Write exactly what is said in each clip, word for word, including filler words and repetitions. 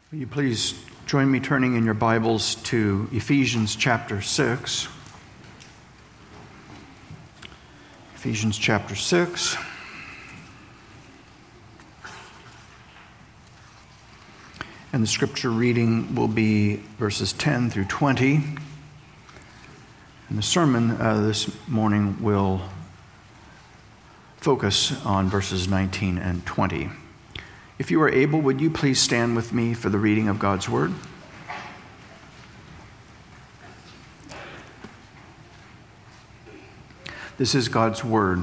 Will you please join me turning in your Bibles to Ephesians chapter six. Ephesians chapter six. And the scripture reading will be verses ten through twenty. And the sermon uh, this morning will focus on verses nineteen and twenty. If you are able, would you please stand with me for the reading of God's word? This is God's word.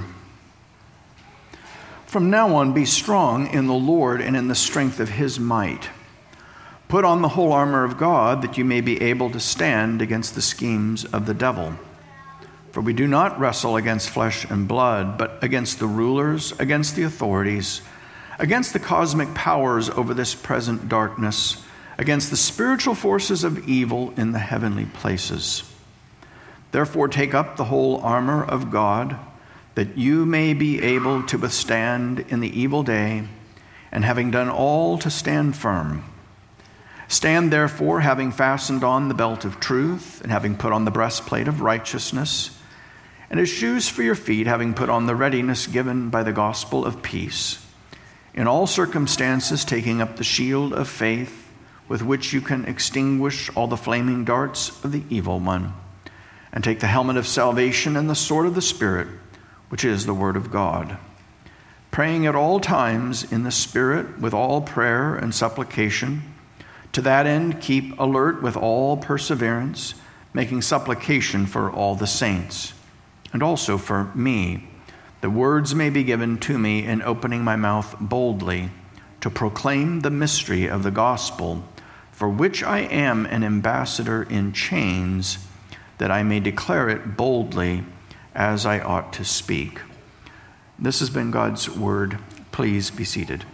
From now on, be strong in the Lord and in the strength of his might. Put on the whole armor of God, that you may be able to stand against the schemes of the devil. For we do not wrestle against flesh and blood, but against the rulers, against the authorities, against the cosmic powers over this present darkness, against the spiritual forces of evil in the heavenly places. Therefore, take up the whole armor of God, that you may be able to withstand in the evil day, and having done all, to stand firm. Stand therefore, having fastened on the belt of truth, and having put on the breastplate of righteousness, and as shoes for your feet, having put on the readiness given by the gospel of peace. In all circumstances, taking up the shield of faith, with which you can extinguish all the flaming darts of the evil one, and take the helmet of salvation and the sword of the Spirit, which is the word of God, praying at all times in the Spirit with all prayer and supplication. To that end, keep alert with all perseverance, making supplication for all the saints, and also for me, the words may be given to me in opening my mouth boldly to proclaim the mystery of the gospel, for which I am an ambassador in chains, that I may declare it boldly as I ought to speak. This has been God's word. Please be seated.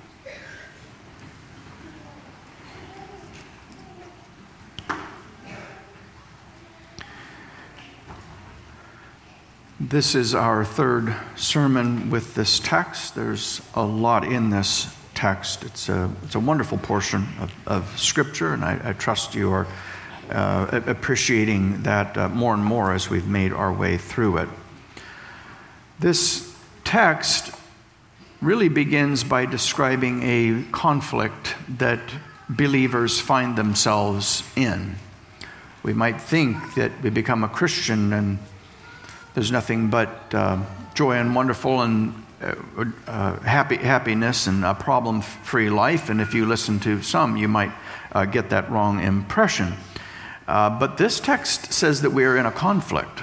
This is our third sermon with this text. There's a lot in this text. It's a, it's a wonderful portion of, of Scripture, and I, I trust you are uh, appreciating that uh, more and more as we've made our way through it. This text really begins by describing a conflict that believers find themselves in. We might think that we become a Christian and there's nothing but uh, joy and wonderful and uh, uh, happy happiness and a problem-free life. And if you listen to some, you might uh, get that wrong impression. Uh, but this text says that we are in a conflict.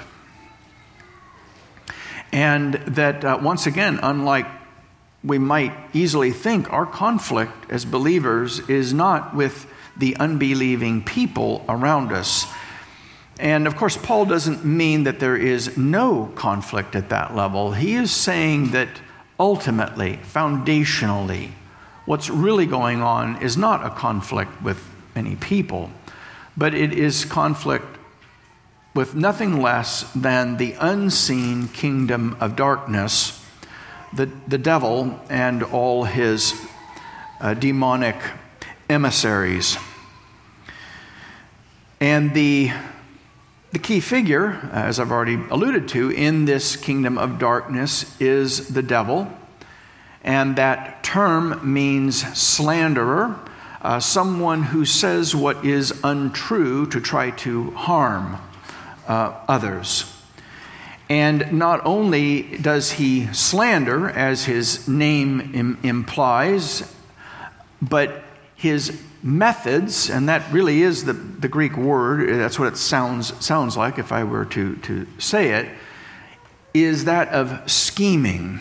And that, uh, once again, unlike we might easily think, our conflict as believers is not with the unbelieving people around us. And of course, Paul doesn't mean that there is no conflict at that level. He is saying that ultimately, foundationally, what's really going on is not a conflict with many people, but it is conflict with nothing less than the unseen kingdom of darkness, the, the devil and all his uh, demonic emissaries. And the The key figure, as I've already alluded to, in this kingdom of darkness is the devil. And that term means slanderer, uh, someone who says what is untrue to try to harm uh, others. And not only does he slander, as his name im- implies, but his methods, and that really is the, the Greek word, that's what it sounds sounds like if I were to, to say it, is that of scheming.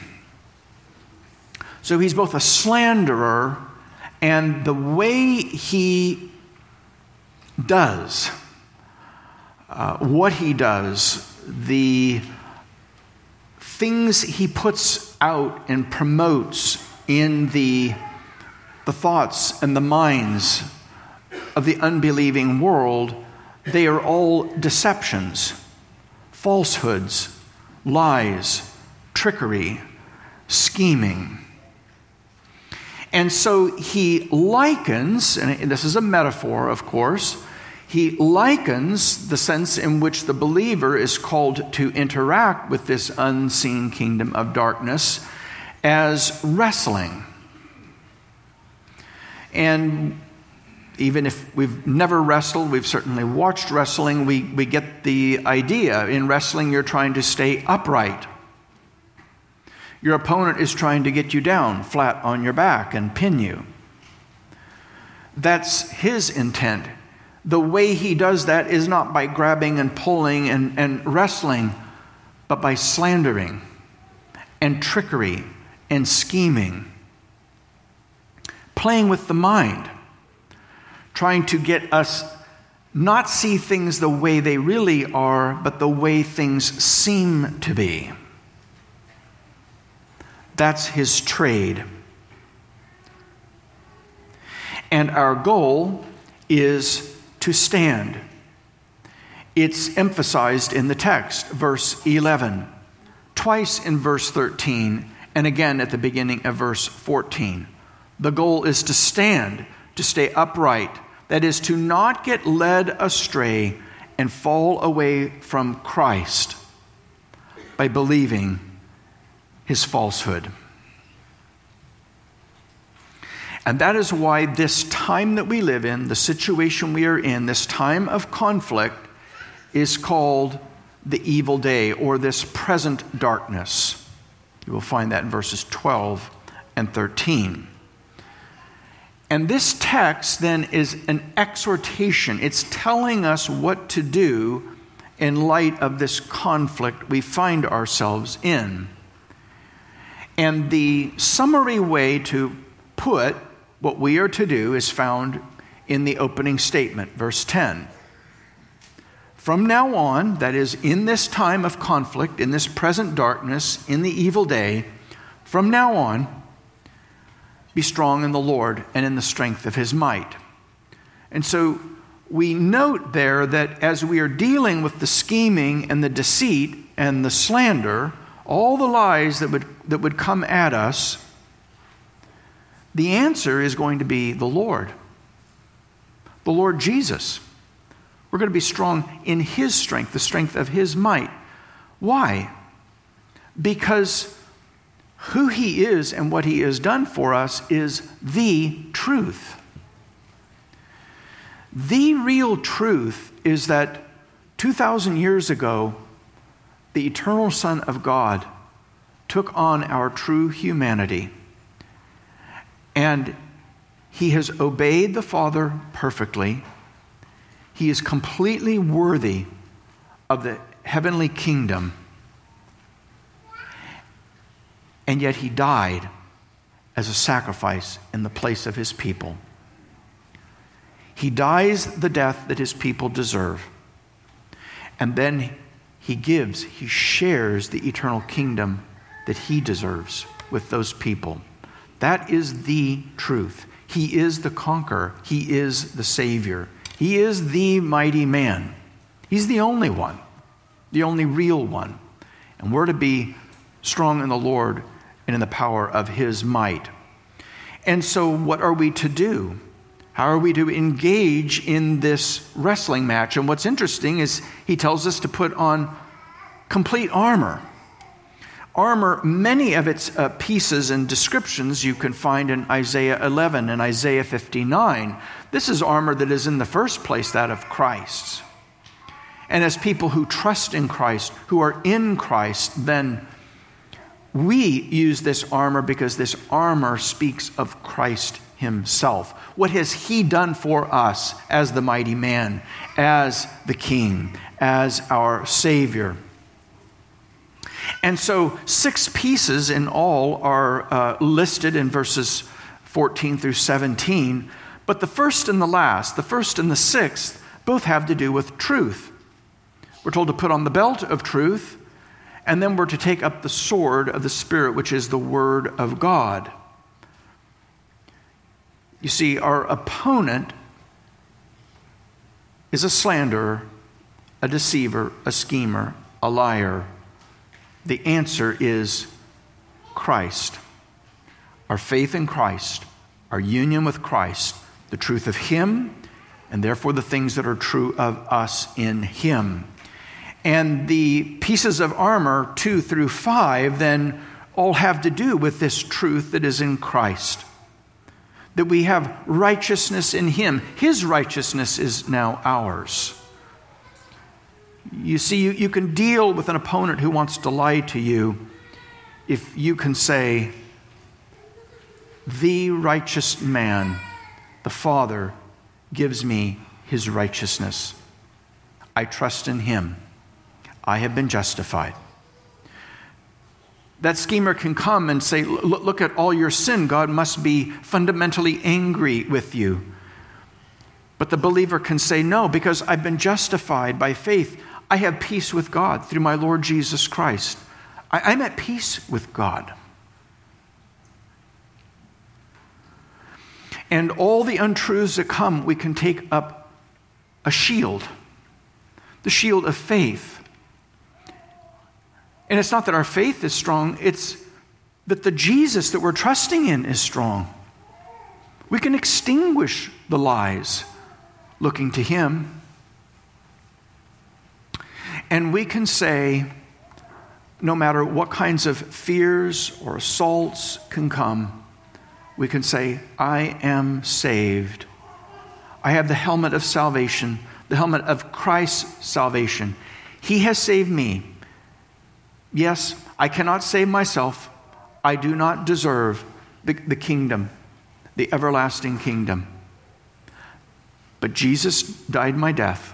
So he's both a slanderer, and the way he does uh, what he does, the things he puts out and promotes in the the thoughts and the minds of the unbelieving world, they are all deceptions, falsehoods, lies, trickery, scheming. And so he likens, and this is a metaphor, of course, he likens the sense in which the believer is called to interact with this unseen kingdom of darkness as wrestling. And even if we've never wrestled, we've certainly watched wrestling, we, we get the idea. In wrestling, you're trying to stay upright. Your opponent is trying to get you down flat on your back and pin you. That's his intent. The way he does that is not by grabbing and pulling and, and wrestling, but by slandering and trickery and scheming. Playing with the mind. Trying to get us not see things the way they really are, but the way things seem to be. That's his trade. And our goal is to stand. It's emphasized in the text, verse eleven, twice in verse thirteen, and again at the beginning of verse fourteen. The goal is to stand, to stay upright, that is, to not get led astray and fall away from Christ by believing his falsehood. And that is why this time that we live in, the situation we are in, this time of conflict, is called the evil day, or this present darkness. You will find that in verses twelve and thirteen. And this text then is an exhortation. It's telling us what to do in light of this conflict we find ourselves in. And the summary way to put what we are to do is found in the opening statement, verse ten. From now on, that is, in this time of conflict, in this present darkness, in the evil day, from now on, be strong in the Lord and in the strength of his might. And so we note there that as we are dealing with the scheming and the deceit and the slander, all the lies that would that would come at us, the answer is going to be the Lord. The Lord Jesus. We're going to be strong in his strength, the strength of his might. Why? Because who he is and what he has done for us is the truth. The real truth is that two thousand years ago, the eternal Son of God took on our true humanity, and he has obeyed the Father perfectly. He is completely worthy of the heavenly kingdom. And yet he died as a sacrifice in the place of his people. He dies the death that his people deserve. And then he gives, he shares the eternal kingdom that he deserves with those people. That is the truth. He is the conqueror. He is the Savior. He is the mighty man. He's the only one, the only real one. And we're to be strong in the Lord and in the power of his might. And so what are we to do? How are we to engage in this wrestling match? And what's interesting is he tells us to put on complete armor. Armor, many of its uh, pieces and descriptions you can find in Isaiah eleven and Isaiah fifty-nine. This is armor that is in the first place that of Christ's. And as people who trust in Christ, who are in Christ, then we use this armor because this armor speaks of Christ himself. What has he done for us as the mighty man, as the king, as our Savior? And so six pieces in all are uh, listed in verses fourteen through seventeen. But the first and the last, the first and the sixth, both have to do with truth. We're told to put on the belt of truth, and then we're to take up the sword of the Spirit, which is the Word of God. You see, our opponent is a slanderer, a deceiver, a schemer, a liar. The answer is Christ. Our faith in Christ, our union with Christ, the truth of him, and therefore the things that are true of us in him. And the pieces of armor, two through five, then all have to do with this truth that is in Christ. That we have righteousness in him. His righteousness is now ours. You see, you, you can deal with an opponent who wants to lie to you if you can say, the righteous man, the Father, gives me his righteousness. I trust in him. I have been justified. That schemer can come and say, look, look at all your sin. God must be fundamentally angry with you. But the believer can say, no, because I've been justified by faith. I have peace with God through my Lord Jesus Christ. I, I'm at peace with God. And all the untruths that come, we can take up a shield, the shield of faith. And it's not that our faith is strong, it's that the Jesus that we're trusting in is strong. We can extinguish the lies looking to him. And we can say, no matter what kinds of fears or assaults can come, we can say, I am saved. I have the helmet of salvation, the helmet of Christ's salvation. He has saved me. Yes, I cannot save myself. I do not deserve the, the kingdom, the everlasting kingdom. But Jesus died my death.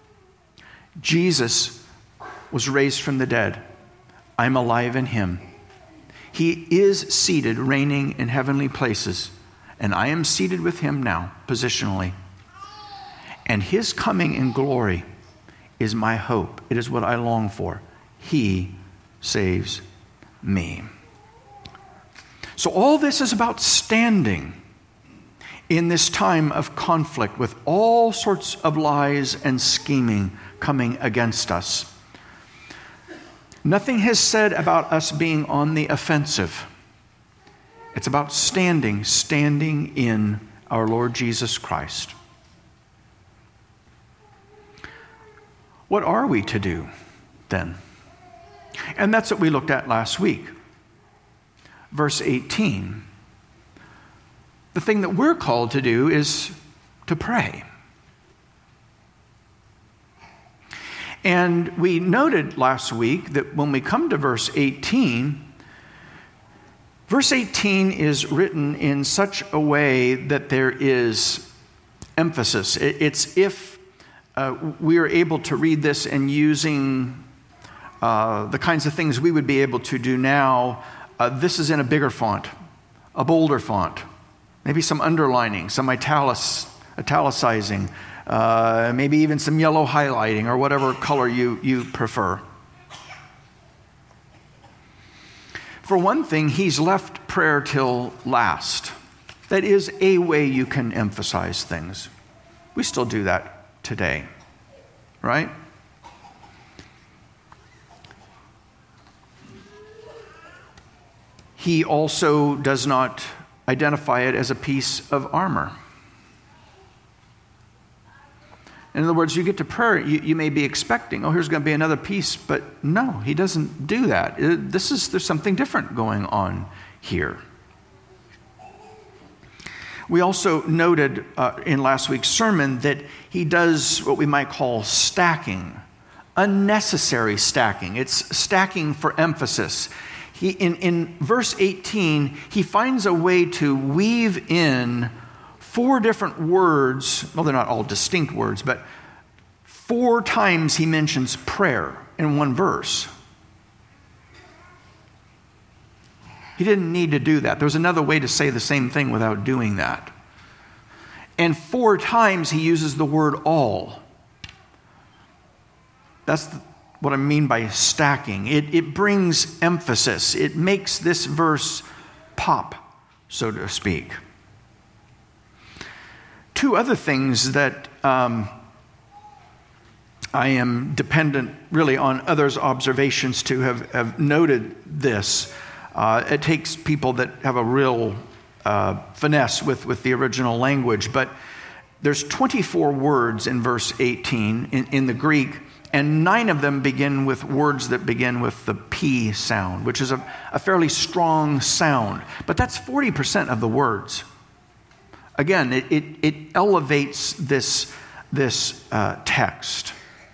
Jesus was raised from the dead. I'm alive in him. He is seated, reigning in heavenly places, and I am seated with him now, positionally. And his coming in glory is my hope. It is what I long for. He saves me. So all this is about standing in this time of conflict with all sorts of lies and scheming coming against us. Nothing has said about us being on the offensive. It's about standing, standing in our Lord Jesus Christ. What are we to do then? And that's what we looked at last week. Verse eighteen. The thing that we're called to do is to pray. And we noted last week that when we come to verse eighteen, verse eighteen is written in such a way that there is emphasis. It's if uh, we are able to read this and using uh, the kinds of things we would be able to do now, uh, this is in a bigger font, a bolder font, maybe some underlining, some italic, italicizing, Uh, maybe even some yellow highlighting or whatever color you, you prefer. For one thing, he's left prayer till last. That is a way you can emphasize things. We still do that today, right? He also does not identify it as a piece of armor. In other words, you get to prayer, you, you may be expecting, oh, here's going to be another piece, but no, he doesn't do that. It, this is, there's something different going on here. We also noted uh, in last week's sermon that he does what we might call stacking, unnecessary stacking. It's stacking for emphasis. He, in, in verse eighteen, he finds a way to weave in four different words. Well, they're not all distinct words, but four times he mentions prayer in one verse. He didn't need to do that. There was another way to say the same thing without doing that. And four times he uses the word all. That's the, what I mean by stacking. It, it brings emphasis. It makes this verse pop, so to speak. Two other things that um, I am dependent really on others' observations to have, have noted this. Uh, it takes people that have a real uh, finesse with, with the original language, but there's twenty-four words in verse eighteen in, in the Greek, and nine of them begin with words that begin with the P sound, which is a, a fairly strong sound. But that's forty percent of the words. Again, it, it, it elevates this, this uh, text.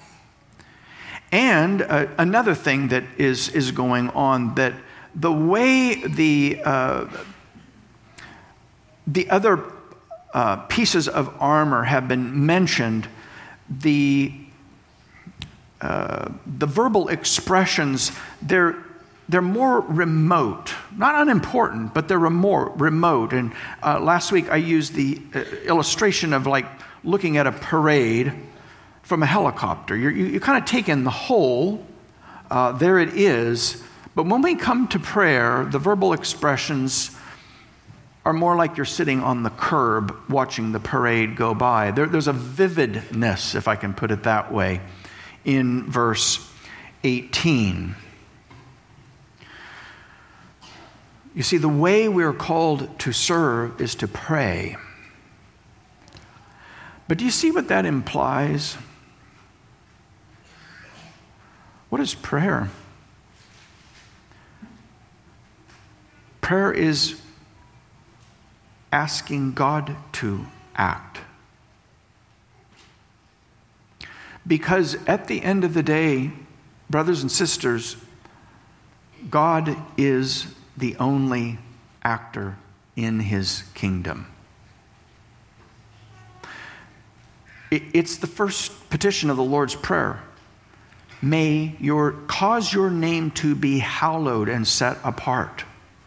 And uh, another thing that is, is going on, that the way the, uh, the other uh, pieces of armor have been mentioned, the Uh, the verbal expressions, they're, they're more remote. Not unimportant, but they're more remote. And uh, last week I used the uh, illustration of like looking at a parade from a helicopter. You're, you you kind of take in the whole, uh, there it is. But when we come to prayer, the verbal expressions are more like you're sitting on the curb watching the parade go by. There, there's a vividness, if I can put it that way, in verse eighteen. You see, the way we're called to serve is to pray. But do you see what that implies? What is prayer? Prayer is asking God to act. Because at the end of the day, brothers and sisters, God is the only actor in his kingdom. It's the first petition of the Lord's Prayer. May your, cause your name to be hallowed and set apart.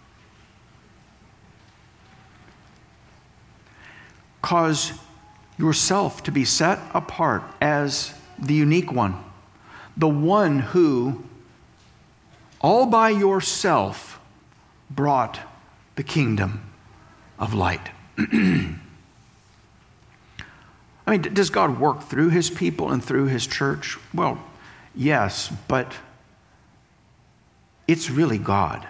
Cause yourself to be set apart as the unique one, the one who, all by yourself, brought the kingdom of light. I mean, does God work through his people and through his church? Well, yes, but it's really God.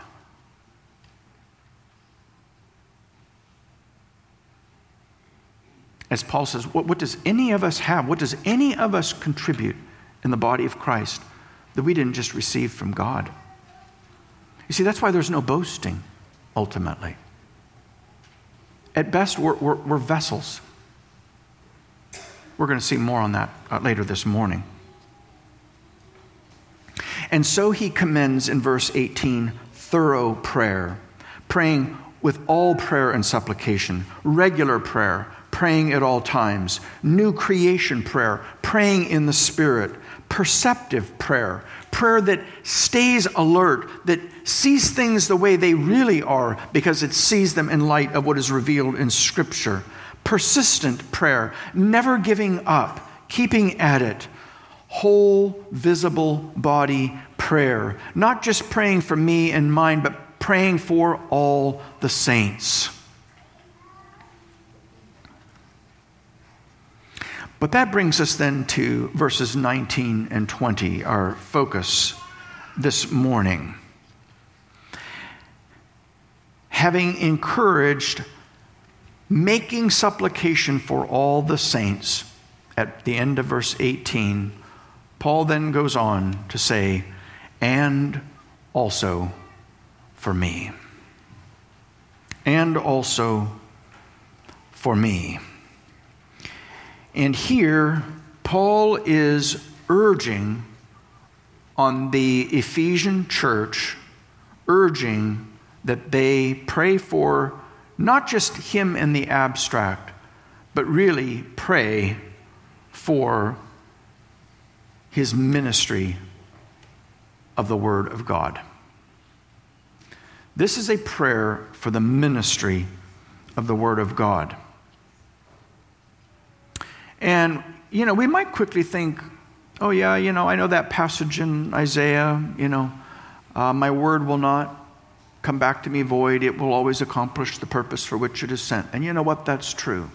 As Paul says, what, what does any of us have? What does any of us contribute in the body of Christ that we didn't just receive from God? You see, that's why there's no boasting, ultimately. At best, we're, we're, we're vessels. We're going to see more on that uh, later this morning. And so he commends in verse eighteen, thorough prayer, praying with all prayer and supplication, regular prayer, praying at all times, new creation prayer, praying in the Spirit, perceptive prayer, prayer that stays alert, that sees things the way they really are because it sees them in light of what is revealed in Scripture, persistent prayer, never giving up, keeping at it, whole visible body prayer, not just praying for me and mine, but praying for all the saints. But that brings us then to verses nineteen and twenty, our focus this morning. Having encouraged, making supplication for all the saints, at the end of verse eighteen, Paul then goes on to say, and also for me. And also for me. And here, Paul is urging on the Ephesian church, urging that they pray for not just him in the abstract, but really pray for his ministry of the Word of God. This is a prayer for the ministry of the Word of God. And, you know, we might quickly think, oh yeah, you know, I know that passage in Isaiah, you know, uh, my word will not come back to me void. It will always accomplish the purpose for which it is sent. And you know what? That's true.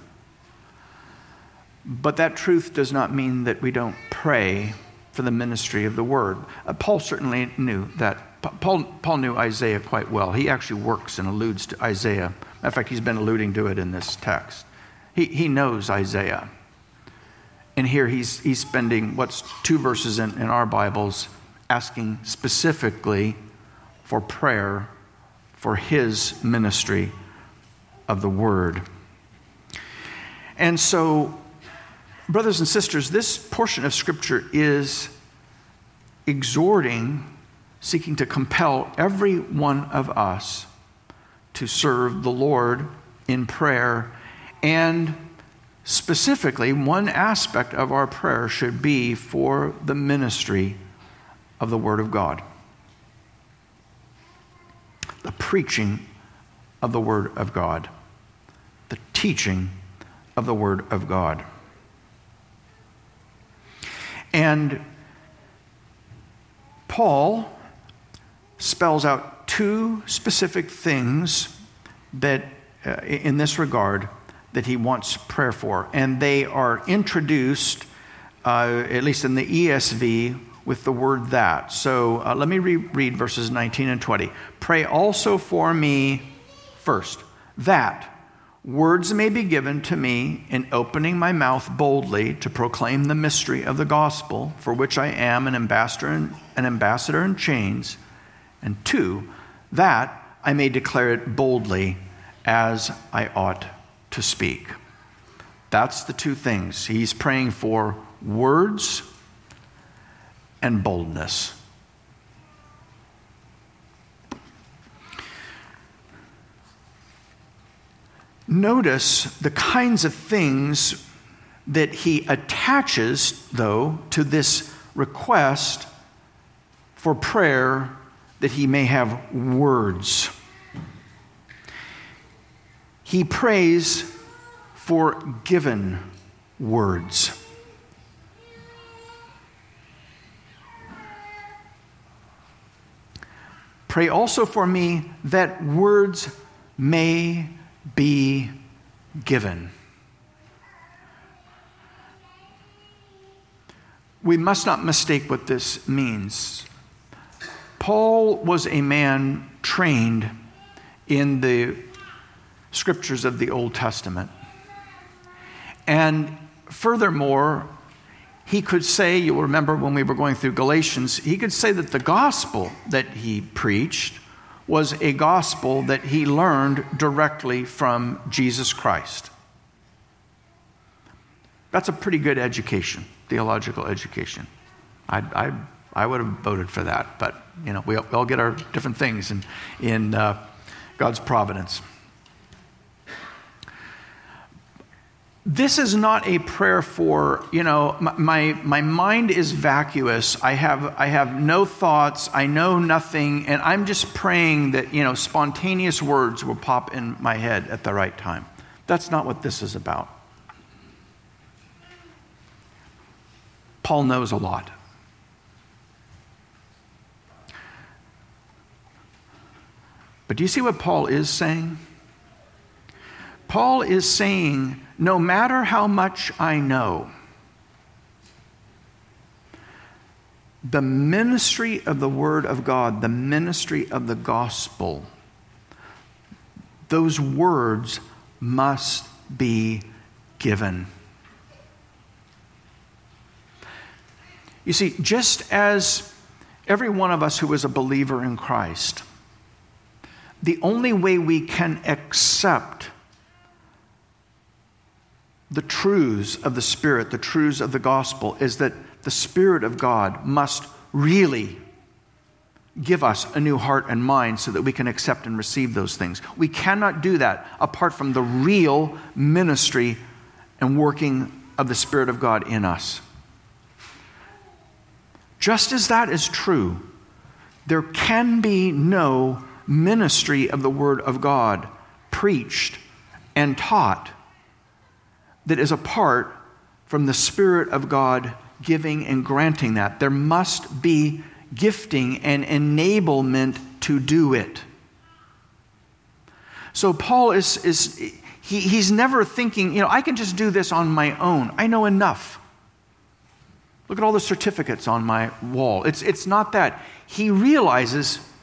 But that truth does not mean that we don't pray for the ministry of the word. Uh, Paul certainly knew that Paul, Paul knew Isaiah quite well. He actually works and alludes to Isaiah. Matter of fact, he's been alluding to it in this text. He, he knows Isaiah. And here he's, he's spending, what's two verses in, in our Bibles, asking specifically for prayer for his ministry of the word. And so, brothers and sisters, this portion of Scripture is exhorting, seeking to compel every one of us to serve the Lord in prayer. And specifically, one aspect of our prayer should be for the ministry of the Word of God. The preaching of the Word of God. The teaching of the Word of God. And Paul spells out two specific things that, uh, in this regard, that he wants prayer for. And they are introduced, uh, at least in the E S V, with the word that. So uh, let me re- read verses nineteen and twenty. Pray also for me first, that words may be given to me in opening my mouth boldly to proclaim the mystery of the gospel, for which I am an ambassador in, an ambassador in chains. And two, that I may declare it boldly as I ought to speak. That's the two things. He's praying for words and boldness. Notice the kinds of things that he attaches, though, to this request for prayer that he may have words. He prays for given words. Pray also for me that words may be given. We must not mistake what this means. Paul was a man trained in the scriptures of the Old Testament. And furthermore, he could say, you'll remember when we were going through Galatians, he could say that the gospel that he preached was a gospel that he learned directly from Jesus Christ. That's a pretty good education, theological education. I, I, I would have voted for that, but you know, we all, we all get our different things in, in uh, God's providence. This is not a prayer for, you know, my my mind is vacuous. I have I have no thoughts. I know nothing, and I'm just praying that, you know, spontaneous words will pop in my head at the right time. That's not what this is about. Paul knows a lot. But do you see what Paul is saying? Paul is saying, no matter how much I know, the ministry of the Word of God, the ministry of the gospel, those words must be given. You see, just as every one of us who is a believer in Christ, the only way we can accept the truths of the Spirit, the truths of the gospel, is that the Spirit of God must really give us a new heart and mind so that we can accept and receive those things. We cannot do that apart from the real ministry and working of the Spirit of God in us. Just as that is true, there can be no ministry of the Word of God preached and taught that is apart from the Spirit of God giving and granting that. There must be gifting and enablement to do it. So Paul is, is he, he's never thinking, you know, I can just do this on my own. I know enough. Look at all the certificates on my wall. It's, it's not that. He realizes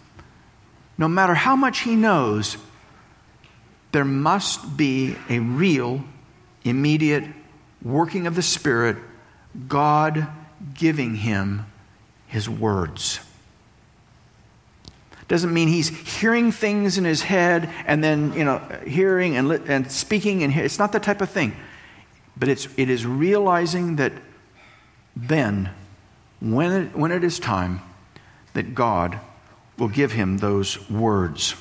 no matter how much he knows, there must be a real, immediate working of the Spirit, God giving him his words. Doesn't mean he's hearing things in his head and then, you know, hearing and, li- and speaking. And it's not that type of thing. But it's, it is realizing that then, when it, when it is time, that God will give him those words.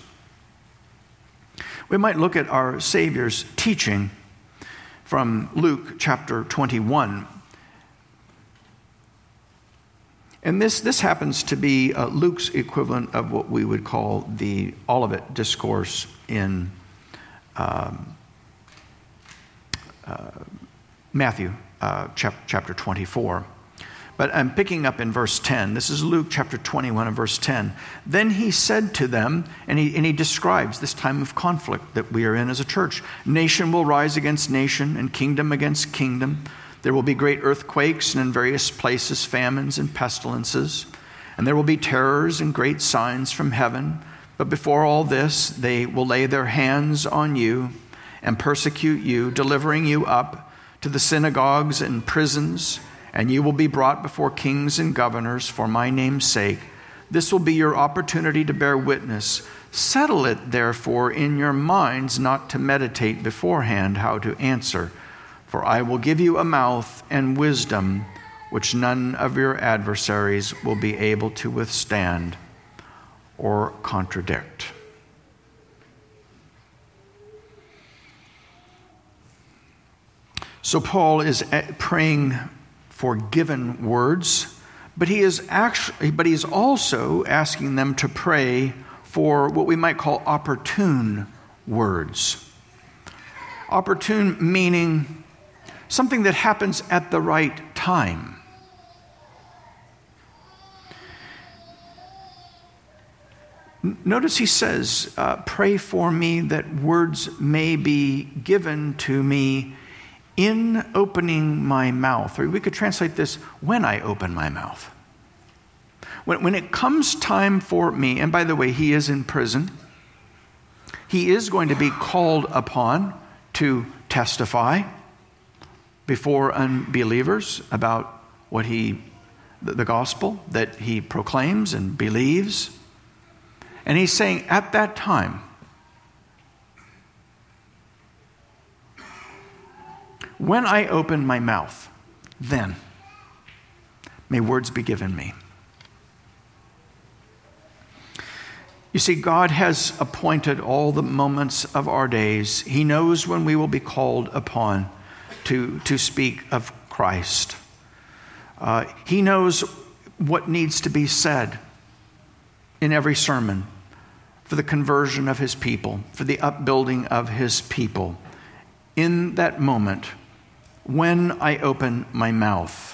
We might look at our Savior's teaching from Luke chapter twenty-one. And this, this happens to be uh, Luke's equivalent of what we would call the Olivet Discourse in um, uh, Matthew uh, chap- chapter twenty-four. But I'm picking up in verse ten. This is Luke chapter twenty-one and verse ten. Then he said to them, and he, and he describes this time of conflict that we are in as a church. Nation will rise against nation and kingdom against kingdom. There will be great earthquakes and in various places famines and pestilences. And there will be terrors and great signs from heaven. But before all this, they will lay their hands on you and persecute you, delivering you up to the synagogues and prisons. And you will be brought before kings and governors for my name's sake. This will be your opportunity to bear witness. Settle it, therefore, in your minds not to meditate beforehand how to answer. For I will give you a mouth and wisdom which none of your adversaries will be able to withstand or contradict. So Paul is praying for given words, but he is actually, but he is also asking them to pray for what we might call opportune words. Opportune meaning something that happens at the right time. Notice he says, uh, pray for me that words may be given to me in opening my mouth. Or we could translate this, when I open my mouth. When, when it comes time for me, and by the way, he is in prison. He is going to be called upon to testify before unbelievers about what he, the gospel that he proclaims and believes. And he's saying at that time, when I open my mouth, then may words be given me. You see, God has appointed all the moments of our days. He knows when we will be called upon to, to speak of Christ. Uh, he knows what needs to be said in every sermon for the conversion of his people, for the upbuilding of his people. In that moment, when I open my mouth,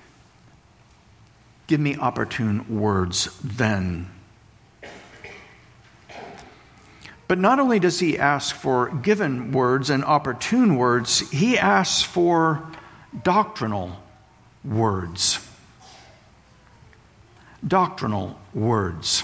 give me opportune words then. But not only does he ask for given words and opportune words, he asks for doctrinal words. Doctrinal words.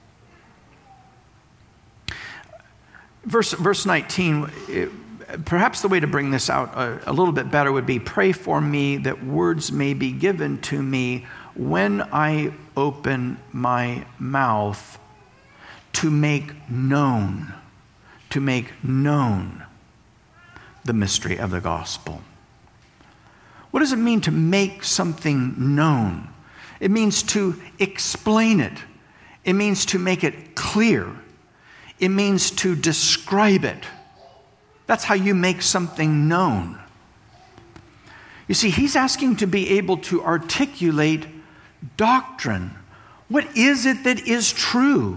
Verse, verse nineteen, it, perhaps the way to bring this out a, a little bit better would be, pray for me that words may be given to me when I open my mouth to make known, to make known the mystery of the gospel. What does it mean to make something known? It means to explain it. It means to make it clear. It means to describe it. That's how you make something known. You see, he's asking to be able to articulate doctrine. What is it that is true?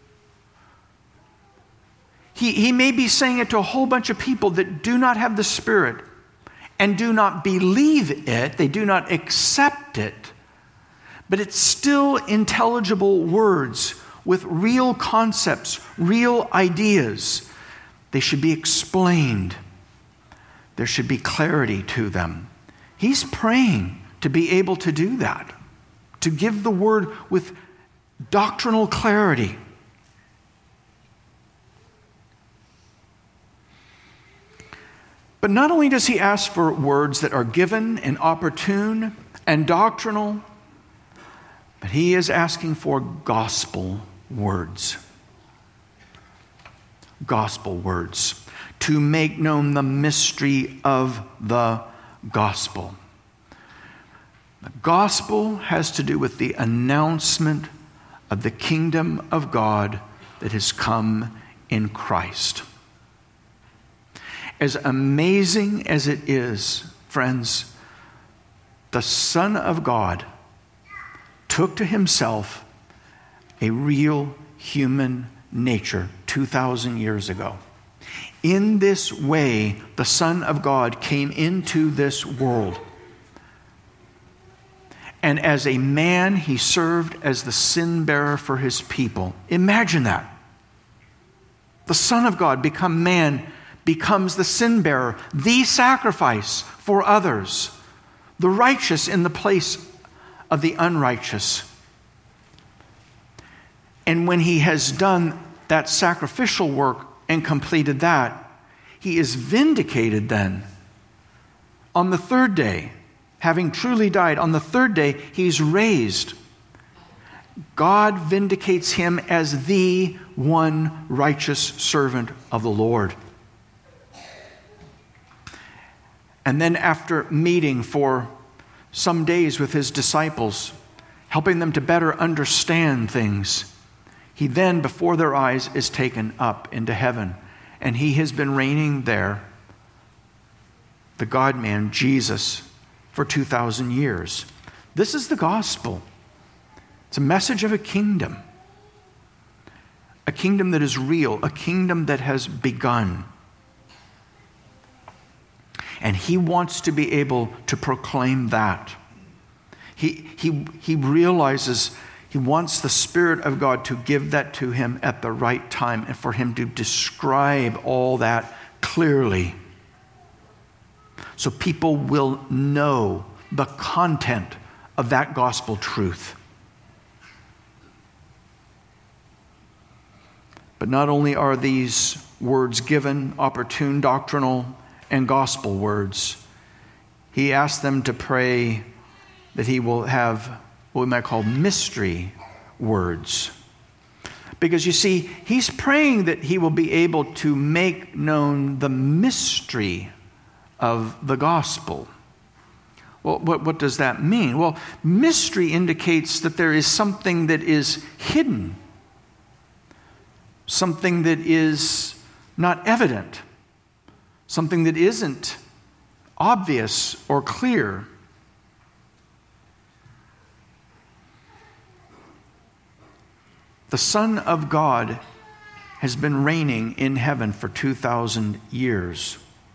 He, he may be saying it to a whole bunch of people that do not have the Spirit and do not believe it. They do not accept it. But it's still intelligible words with real concepts, real ideas. They should be explained. There should be clarity to them. He's praying to be able to do that, to give the word with doctrinal clarity. But not only does he ask for words that are given and opportune and doctrinal, but he is asking for gospel words. Gospel words. To make known the mystery of the gospel. The gospel has to do with the announcement of the kingdom of God that has come in Christ. As amazing as it is, friends, the Son of God took to himself a real human nature two thousand years ago. In this way, the Son of God came into this world. And as a man, he served as the sin bearer for his people. Imagine that. The Son of God, become man, becomes the sin bearer, the sacrifice for others, the righteous in the place of the unrighteous. And when he has done that sacrificial work and completed that, he is vindicated then. On the third day, having truly died, on the third day, he's raised. God vindicates him as the one righteous servant of the Lord. And then after meeting for some days with his disciples, helping them to better understand things, he then, before their eyes, is taken up into heaven. And he has been reigning there, the God-man, Jesus, for two thousand years. This is the gospel. It's a message of a kingdom. A kingdom that is real, a kingdom that has begun. And he wants to be able to proclaim that. He, he, he realizes he wants the Spirit of God to give that to him at the right time and for him to describe all that clearly. So people will know the content of that gospel truth. But not only are these words given, opportune, doctrinal, and gospel words, he asks them to pray that he will have what we might call mystery words. Because you see, he's praying that he will be able to make known the mystery of the gospel. Well, what, what does that mean? Well, mystery indicates that there is something that is hidden, something that is not evident, something that isn't obvious or clear. The Son of God has been reigning in heaven for two thousand years.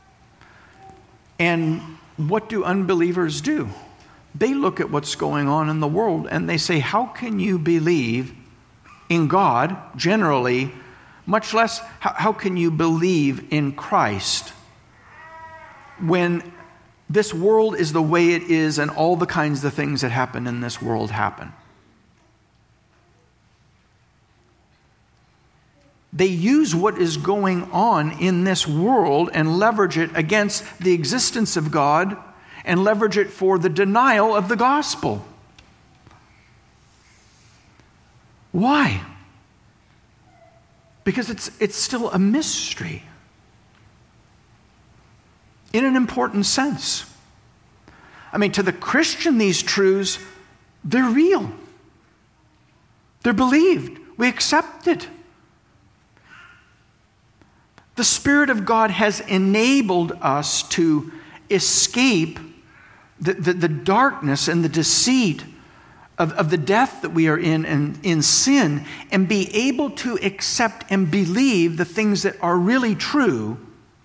And what do unbelievers do? They look at what's going on in the world and they say, how can you believe in God generally, much less how, how can you believe in Christ when this world is the way it is and all the kinds of things that happen in this world happen? They use what is going on in this world and leverage it against the existence of God and leverage it for the denial of the gospel. Why? Because it's, it's still a mystery in an important sense. I mean, to the Christian, these truths, they're real. They're believed. We accept it. The Spirit of God has enabled us to escape the, the, the darkness and the deceit of, of the death that we are in and in sin, and be able to accept and believe the things that are really true.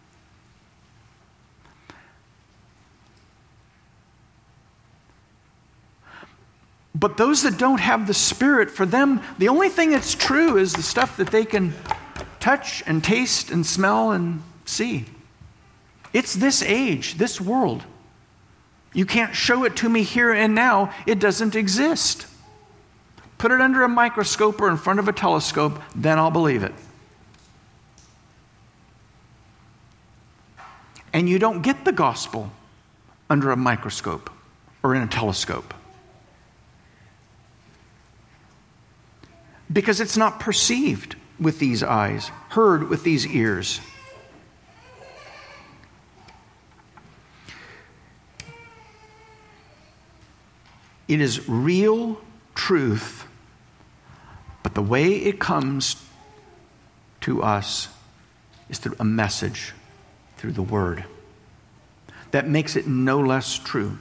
But those that don't have the Spirit, for them, the only thing that's true is the stuff that they can touch and taste and smell and see. It's this age, this world. You can't show it to me here and now. It doesn't exist. Put it under a microscope or in front of a telescope, then I'll believe it. And you don't get the gospel under a microscope or in a telescope. Because it's not perceived with these eyes, heard with these ears. It is real truth, but the way it comes to us is through a message, through the Word. That makes it no less true.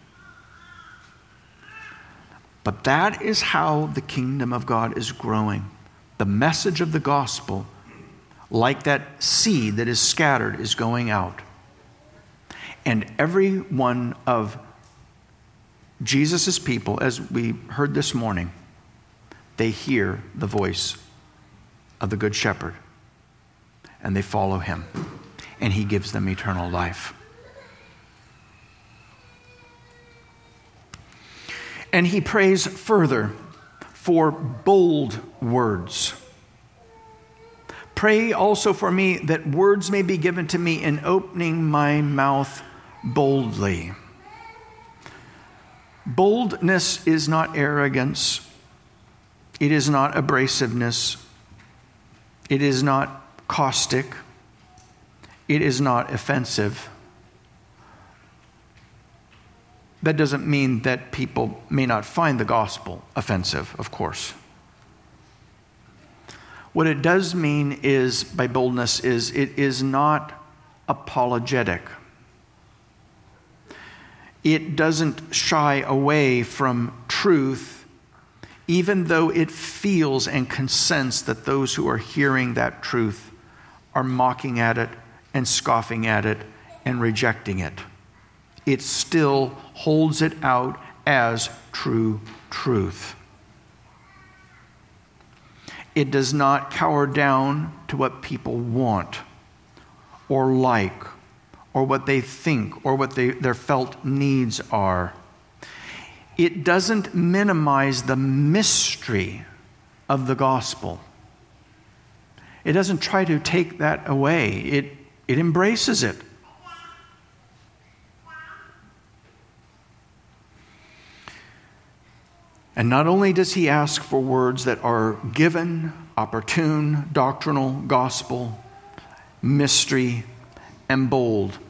But that is how the kingdom of God is growing. The message of the gospel, like that seed that is scattered, is going out. And every one of Jesus' people, as we heard this morning, they hear the voice of the Good Shepherd. And they follow him. And he gives them eternal life. And he prays further for bold words. Pray also for me that words may be given to me in opening my mouth boldly. Boldness is not arrogance. It is not abrasiveness. It is not caustic. It is not offensive. That doesn't mean that people may not find the gospel offensive, of course. What it does mean is, by boldness, is it is not apologetic. It doesn't shy away from truth, even though it feels and consents that those who are hearing that truth are mocking at it and scoffing at it and rejecting it. It still holds it out as true truth. It does not cower down to what people want or like or what they think or what they, their felt needs are. It doesn't minimize the mystery of the gospel. It doesn't try to take that away. It, it embraces it. And not only does he ask for words that are given, opportune, doctrinal, gospel, mystery, and bold,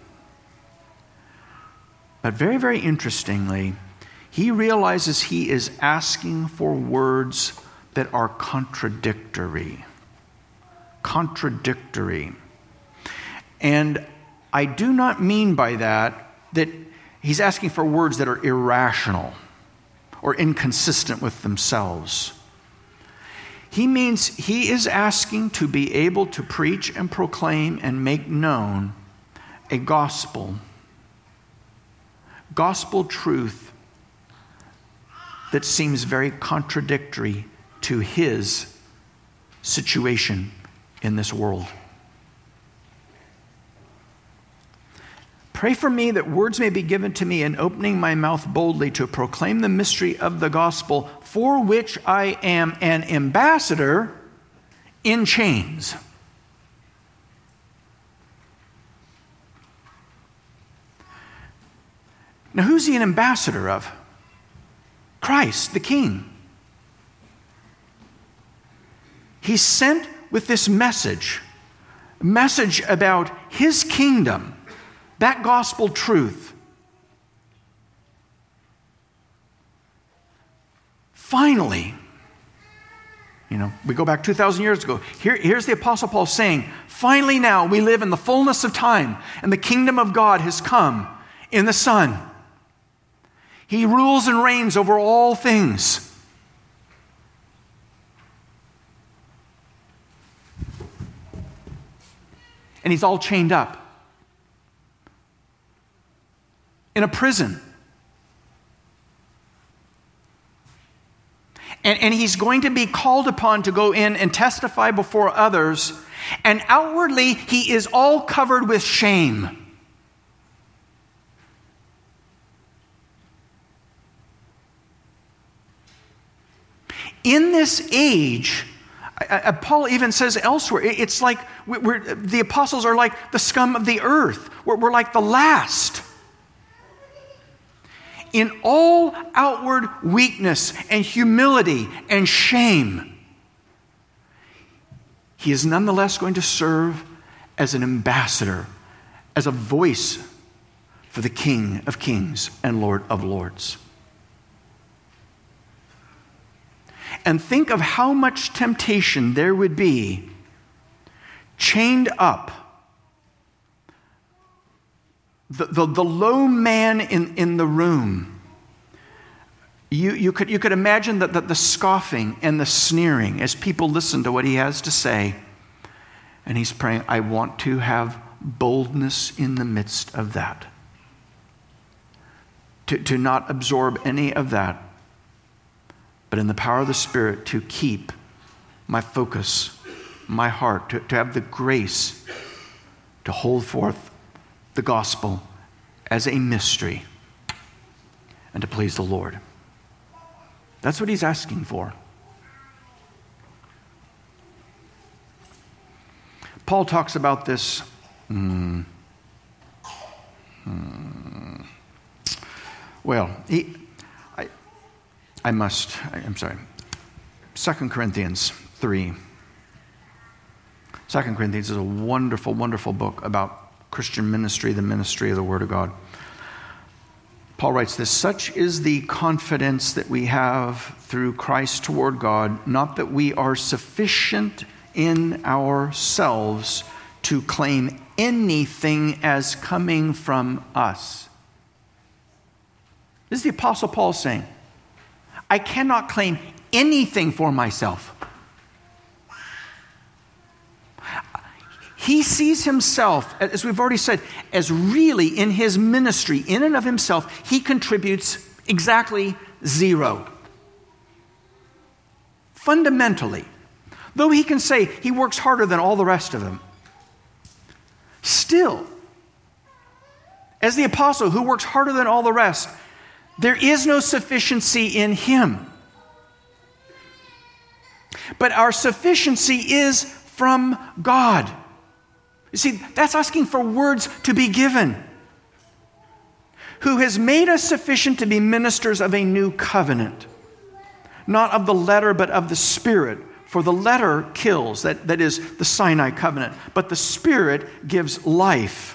but very, very interestingly, he realizes he is asking for words that are contradictory. Contradictory. And I do not mean by that that he's asking for words that are irrational or inconsistent with themselves. He means he is asking to be able to preach and proclaim and make known a gospel, gospel truth that seems very contradictory to his situation in this world. Pray for me that words may be given to me in opening my mouth boldly to proclaim the mystery of the gospel, for which I am an ambassador in chains. Now, who's he an ambassador of? Christ, the King. He's sent with this message, a message about his kingdom, that gospel truth. Finally, you know, we go back two thousand years ago. Here, here's the Apostle Paul saying, finally now we live in the fullness of time, and the kingdom of God has come in the Son. He rules and reigns over all things. And he's all chained up in a prison. And, and he's going to be called upon to go in and testify before others. And outwardly, he is all covered with shame. In this age, I, Uh, Paul even says elsewhere, it's like we're, the apostles are like the scum of the earth. We're, we're like the last. In all outward weakness and humility and shame, he is nonetheless going to serve as an ambassador, as a voice for the King of Kings and Lord of Lords. And think of how much temptation there would be chained up. The, the, the low man in, in the room. You, you, could, you could imagine that the, the scoffing and the sneering as people listen to what he has to say. And he's praying, I want to have boldness in the midst of that. To, to not absorb any of that, but in the power of the Spirit to keep my focus, my heart, to, to have the grace to hold forth the gospel as a mystery and to please the Lord. That's what he's asking for. Paul talks about this. Hmm, hmm, well, he, I, I must, I, I'm sorry, Second Corinthians three. Second Corinthians is a wonderful, wonderful book about Christian ministry, the ministry of the Word of God. Paul writes this, such is the confidence that we have through Christ toward God, not that we are sufficient in ourselves to claim anything as coming from us. This is the Apostle Paul saying, I cannot claim anything for myself. He sees himself, as we've already said, as really in his ministry, in and of himself, he contributes exactly zero. Fundamentally, though he can say he works harder than all the rest of them, still, as the apostle who works harder than all the rest, there is no sufficiency in him. But our sufficiency is from God. You see, that's asking for words to be given. Who has made us sufficient to be ministers of a new covenant, not of the letter, but of the Spirit. For the letter kills, that, that is the Sinai covenant, but the Spirit gives life.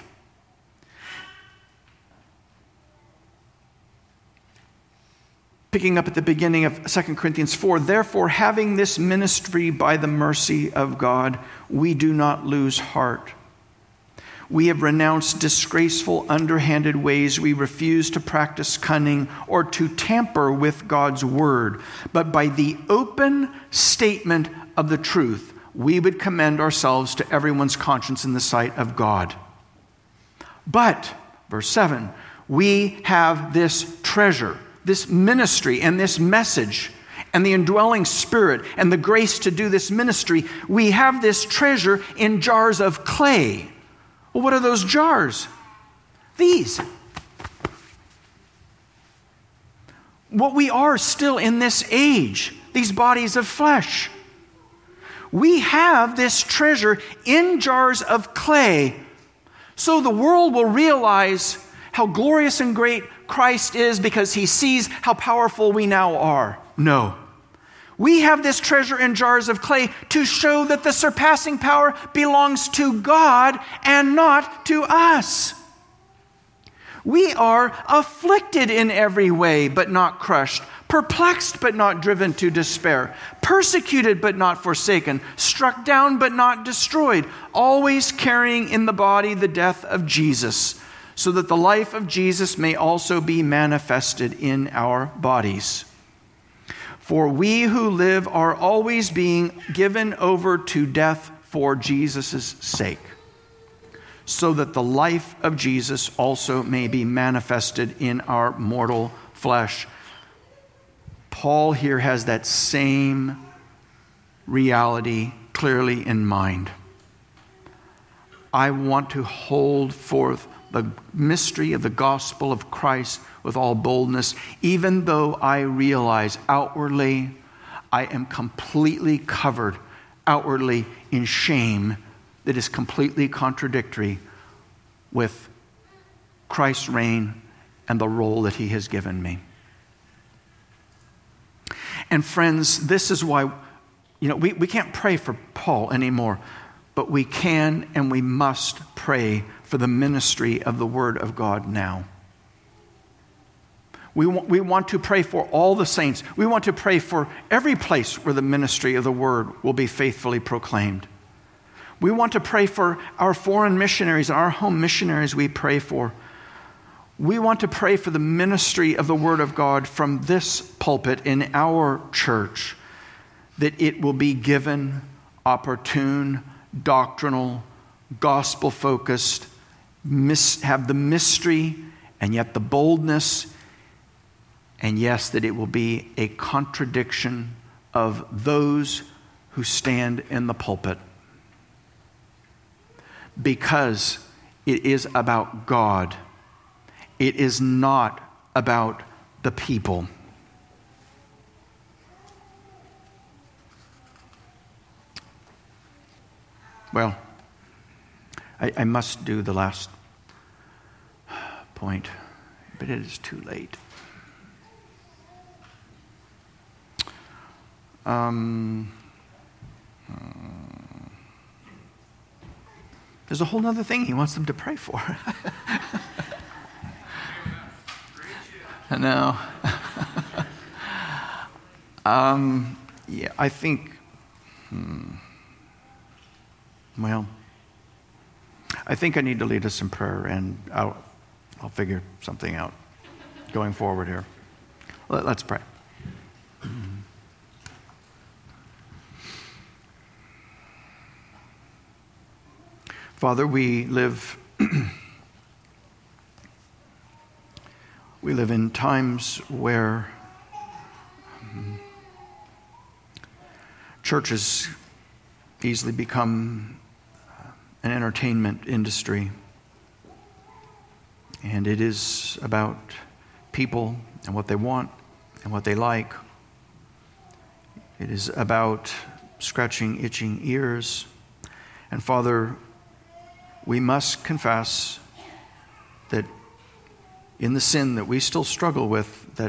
Picking up at the beginning of Second Corinthians four, therefore, having this ministry by the mercy of God, we do not lose heart. We have renounced disgraceful, underhanded ways. We refuse to practice cunning or to tamper with God's word. But by the open statement of the truth, we would commend ourselves to everyone's conscience in the sight of God. But, verse seven, we have this treasure, this ministry and this message and the indwelling Spirit and the grace to do this ministry. We have this treasure in jars of clay. Well, what are those jars? These. What we are still in this age, these bodies of flesh. We have this treasure in jars of clay, so the world will realize how glorious and great Christ is because he sees how powerful we now are. No. We have this treasure in jars of clay to show that the surpassing power belongs to God and not to us. We are afflicted in every way, but not crushed, perplexed, but not driven to despair, persecuted, but not forsaken, struck down, but not destroyed, always carrying in the body the death of Jesus, so that the life of Jesus may also be manifested in our bodies. For we who live are always being given over to death for Jesus' sake, so that the life of Jesus also may be manifested in our mortal flesh. Paul here has that same reality clearly in mind. I want to hold forth the mystery of the gospel of Christ with all boldness, even though I realize outwardly I am completely covered outwardly in shame that is completely contradictory with Christ's reign and the role that he has given me. And friends, this is why, you know, we, we can't pray for Paul anymore, but we can and we must pray for the ministry of the Word of God now. We want, we want to pray for all the saints. We want to pray for every place where the ministry of the Word will be faithfully proclaimed. We want to pray for our foreign missionaries and our home missionaries we pray for. We want to pray for the ministry of the Word of God from this pulpit in our church, that it will be given, opportune, doctrinal, gospel-focused, mis- have the mystery and yet the boldness, and yes, that it will be a contradiction of those who stand in the pulpit. Because it is about God. It is not about the people. Well, I, I must do the last point, but it is too late. Um, there's a whole other thing he wants them to pray for. No. um, yeah, I think, hmm, well, I think I need to lead us in prayer, and I'll, I'll figure something out going forward here. Let, let's pray. Father, we live we live in times where um, churches easily become uh, an entertainment industry. And it is about people and what they want and what they like. It is about scratching itching ears. And Father, we must confess that in the sin that we still struggle with, that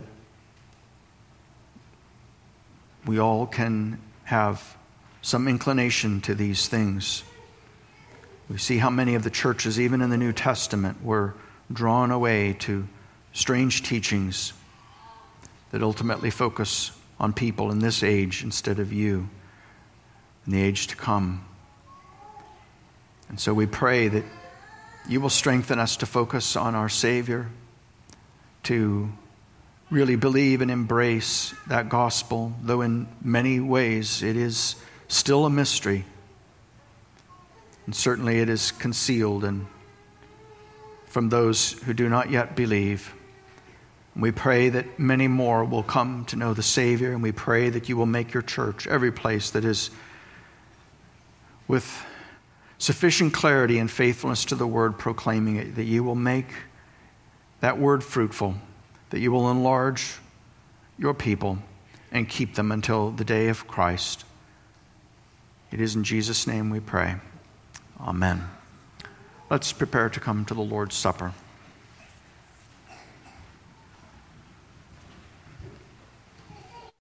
we all can have some inclination to these things. We see how many of the churches, even in the New Testament, were drawn away to strange teachings that ultimately focus on people in this age instead of you in the age to come. And so we pray that you will strengthen us to focus on our Savior, to really believe and embrace that gospel, though in many ways it is still a mystery. And certainly it is concealed and from those who do not yet believe. And we pray that many more will come to know the Savior, and we pray that you will make your church, every place that is with sufficient clarity and faithfulness to the word, proclaiming it, that you will make that word fruitful, that you will enlarge your people and keep them until the day of Christ. It is in Jesus' name we pray. Amen. Let's prepare to come to the Lord's Supper.